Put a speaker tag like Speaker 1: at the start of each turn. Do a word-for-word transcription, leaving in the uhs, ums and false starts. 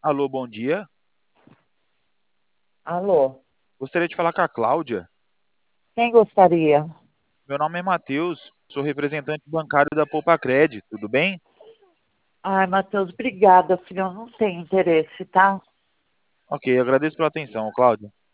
Speaker 1: Alô, bom dia.
Speaker 2: Alô,
Speaker 1: Gostaria de falar com a Cláudia.
Speaker 2: quem gostaria?
Speaker 1: Meu nome é Matheus, sou representante bancário da Poupacred, tudo bem?
Speaker 2: Ai, Matheus, obrigada, filho. Eu não tenho interesse, tá?
Speaker 1: Ok, agradeço pela atenção, Cláudia.